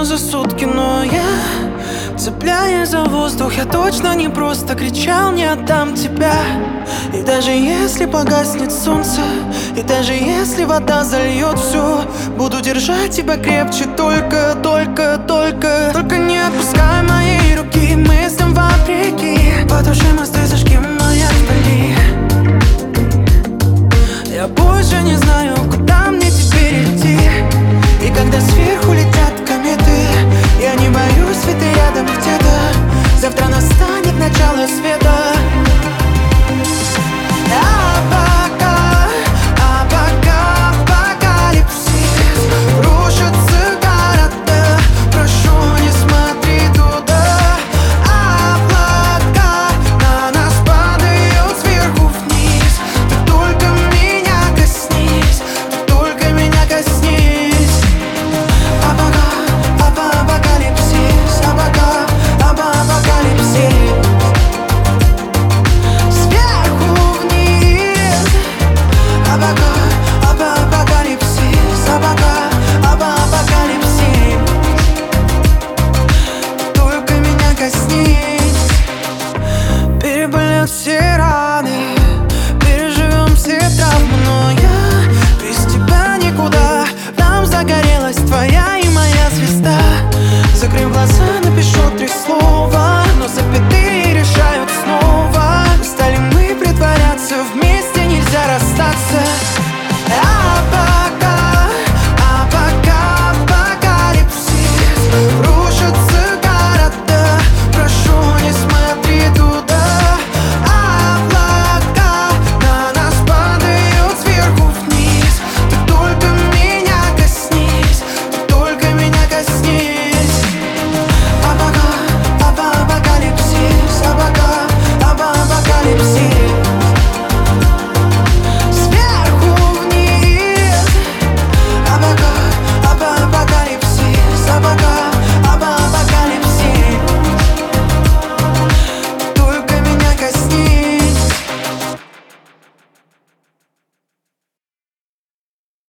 за сутки, но я, цепляясь за воздух, я точно не просто кричал: не отдам тебя. И даже если погаснет солнце, и даже если вода зальет все, буду держать тебя крепче, только не отпускай моей руки. Мыслям вопреки, по душе мосты зажги, моя вдали. Я больше не знаю, куда мне теперь идти. И когда сверху летят кометы, я не боюсь, ведь ты рядом где-то. Завтра настанет начало света. А пока апокалипсис, рушатся города, прошу, не смотри туда. Облака на нас падают сверху вниз. Ты только меня коснись, ты только меня коснись. А пока апокалипсис, апокалипсис. Переболел все